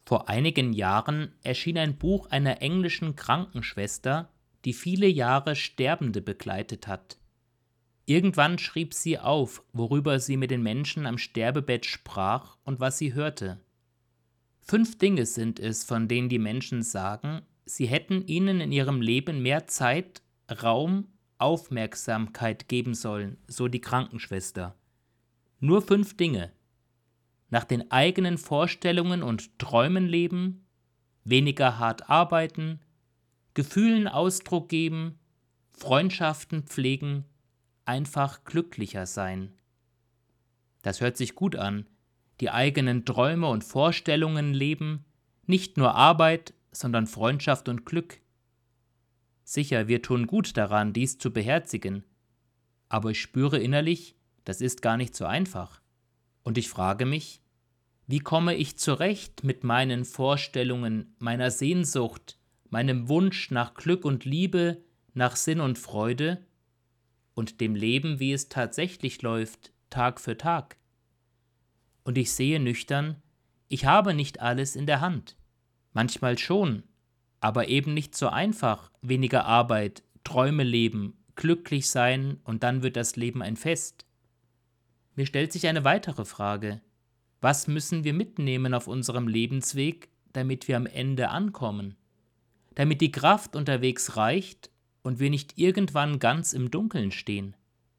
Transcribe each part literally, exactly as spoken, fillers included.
Vor einigen Jahren erschien ein Buch einer englischen Krankenschwester, die viele Jahre Sterbende begleitet hat. Irgendwann schrieb sie auf, worüber sie mit den Menschen am Sterbebett sprach und was sie hörte. Fünf Dinge sind es, von denen die Menschen sagen, sie hätten ihnen in ihrem Leben mehr Zeit, Raum, Aufmerksamkeit geben sollen, so die Krankenschwester. Nur fünf Dinge. Nach den eigenen Vorstellungen und Träumen leben, weniger hart arbeiten, Gefühlen Ausdruck geben, Freundschaften pflegen, einfach glücklicher sein. Das hört sich gut an, die eigenen Träume und Vorstellungen leben, nicht nur Arbeit, sondern Freundschaft und Glück. Sicher, wir tun gut daran, dies zu beherzigen, aber ich spüre innerlich, das ist gar nicht so einfach. Und ich frage mich, wie komme ich zurecht mit meinen Vorstellungen, meiner Sehnsucht, meinem Wunsch nach Glück und Liebe, nach Sinn und Freude und dem Leben, wie es tatsächlich läuft, Tag für Tag? Und ich sehe nüchtern, ich habe nicht alles in der Hand. Manchmal schon, aber eben nicht so einfach, weniger Arbeit, Träume leben, glücklich sein und dann wird das Leben ein Fest. Mir stellt sich eine weitere Frage. Was müssen wir mitnehmen auf unserem Lebensweg, damit wir am Ende ankommen? Damit die Kraft unterwegs reicht und wir nicht irgendwann ganz im Dunkeln stehen?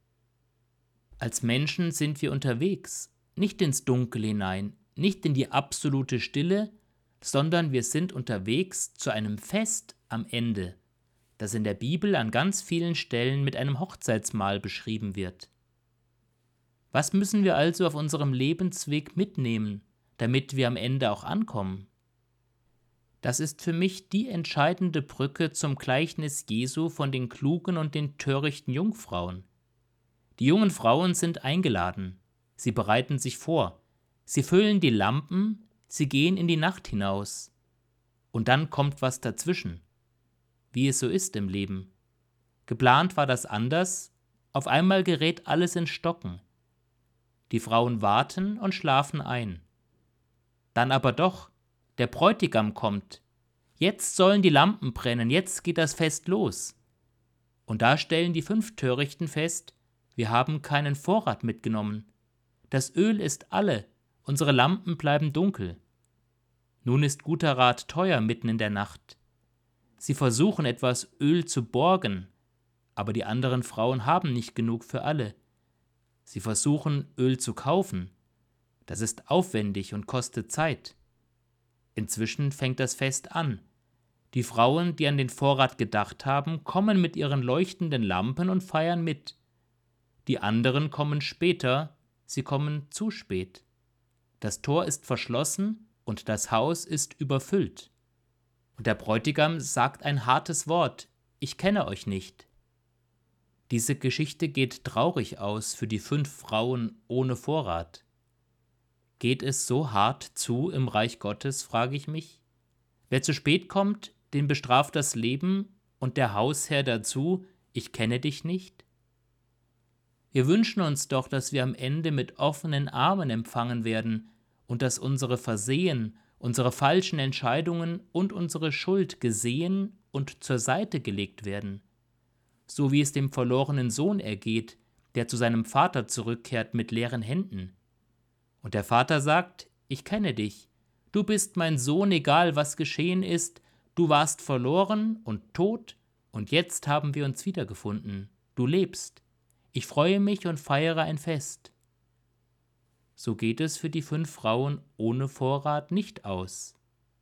Als Menschen sind wir unterwegs, nicht ins Dunkel hinein, nicht in die absolute Stille, sondern wir sind unterwegs zu einem Fest am Ende, das in der Bibel an ganz vielen Stellen mit einem Hochzeitsmahl beschrieben wird. Was müssen wir also auf unserem Lebensweg mitnehmen, damit wir am Ende auch ankommen? Das ist für mich die entscheidende Brücke zum Gleichnis Jesu von den klugen und den törichten Jungfrauen. Die jungen Frauen sind eingeladen, sie bereiten sich vor, sie füllen die Lampen, sie gehen in die Nacht hinaus. Und dann kommt was dazwischen, wie es so ist im Leben. Geplant war das anders, auf einmal gerät alles in Stocken. Die Frauen warten und schlafen ein. Dann aber doch, der Bräutigam kommt. Jetzt sollen die Lampen brennen, jetzt geht das Fest los. Und da stellen die fünf Törichten fest, wir haben keinen Vorrat mitgenommen. Das Öl ist alle, unsere Lampen bleiben dunkel. Nun ist guter Rat teuer mitten in der Nacht. Sie versuchen etwas Öl zu borgen, aber die anderen Frauen haben nicht genug für alle. Sie versuchen, Öl zu kaufen. Das ist aufwendig und kostet Zeit. Inzwischen fängt das Fest an. Die Frauen, die an den Vorrat gedacht haben, kommen mit ihren leuchtenden Lampen und feiern mit. Die anderen kommen später, sie kommen zu spät. Das Tor ist verschlossen und das Haus ist überfüllt. Und der Bräutigam sagt ein hartes Wort: Ich kenne euch nicht. Diese Geschichte geht traurig aus für die fünf Frauen ohne Vorrat. Geht es so hart zu im Reich Gottes, frage ich mich? Wer zu spät kommt, den bestraft das Leben und der Hausherr dazu: Ich kenne dich nicht? Wir wünschen uns doch, dass wir am Ende mit offenen Armen empfangen werden und dass unsere Versehen, unsere falschen Entscheidungen und unsere Schuld gesehen und zur Seite gelegt werden. So wie es dem verlorenen Sohn ergeht, der zu seinem Vater zurückkehrt mit leeren Händen. Und der Vater sagt: Ich kenne dich, du bist mein Sohn, egal was geschehen ist, du warst verloren und tot, und jetzt haben wir uns wiedergefunden, du lebst, ich freue mich und feiere ein Fest. So geht es für die fünf Frauen ohne Vorrat nicht aus.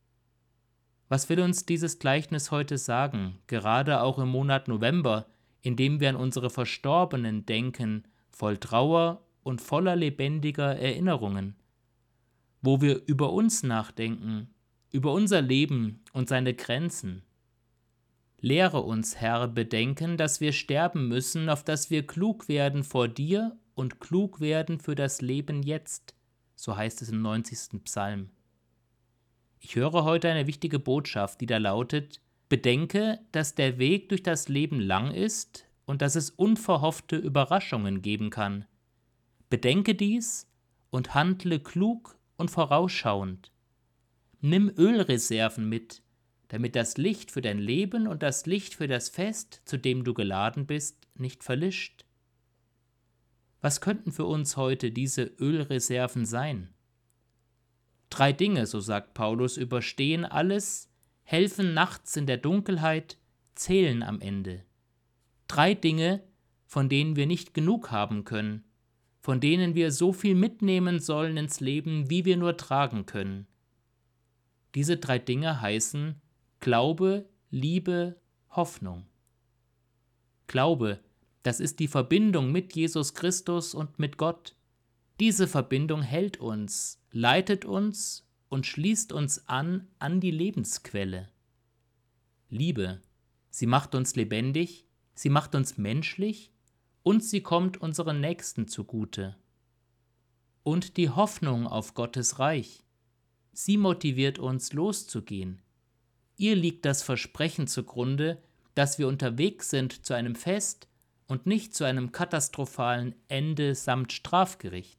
Was will uns dieses Gleichnis heute sagen, gerade auch im Monat November, in dem wir an unsere Verstorbenen denken, voll Trauer und voller lebendiger Erinnerungen, wo wir über uns nachdenken, über unser Leben und seine Grenzen. Lehre uns, Herr, bedenken, dass wir sterben müssen, auf dass wir klug werden vor dir und klug werden für das Leben jetzt, so heißt es im neunzigsten Psalm. Ich höre heute eine wichtige Botschaft, die da lautet: Bedenke, dass der Weg durch das Leben lang ist und dass es unverhoffte Überraschungen geben kann. Bedenke dies und handle klug und vorausschauend. Nimm Ölreserven mit, damit das Licht für dein Leben und das Licht für das Fest, zu dem du geladen bist, nicht verlischt. Was könnten für uns heute diese Ölreserven sein? Drei Dinge, so sagt Paulus, überstehen alles, helfen nachts in der Dunkelheit, zählen am Ende. Drei Dinge, von denen wir nicht genug haben können, von denen wir so viel mitnehmen sollen ins Leben, wie wir nur tragen können. Diese drei Dinge heißen Glaube, Liebe, Hoffnung. Glaube, das ist die Verbindung mit Jesus Christus und mit Gott. Diese Verbindung hält uns, leitet uns und schließt uns an an die Lebensquelle. Liebe, sie macht uns lebendig, sie macht uns menschlich und sie kommt unseren Nächsten zugute. Und die Hoffnung auf Gottes Reich, sie motiviert uns loszugehen. Ihr liegt das Versprechen zugrunde, dass wir unterwegs sind zu einem Fest und nicht zu einem katastrophalen Ende samt Strafgericht.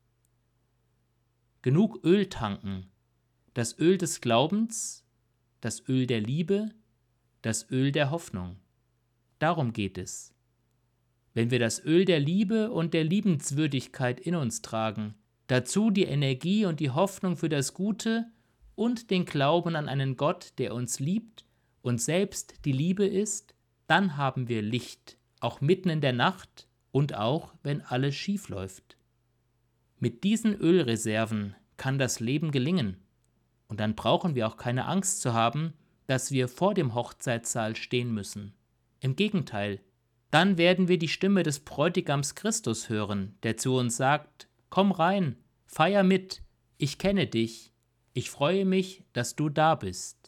Genug Öl tanken, das Öl des Glaubens, das Öl der Liebe, das Öl der Hoffnung. Darum geht es. Wenn wir das Öl der Liebe und der Liebenswürdigkeit in uns tragen, dazu die Energie und die Hoffnung für das Gute und den Glauben an einen Gott, der uns liebt und selbst die Liebe ist, dann haben wir Licht, auch mitten in der Nacht und auch, wenn alles schief läuft. Mit diesen Ölreserven kann das Leben gelingen. Und dann brauchen wir auch keine Angst zu haben, dass wir vor dem Hochzeitssaal stehen müssen. Im Gegenteil, dann werden wir die Stimme des Bräutigams Christus hören, der zu uns sagt: Komm rein, feier mit, ich kenne dich, ich freue mich, dass du da bist.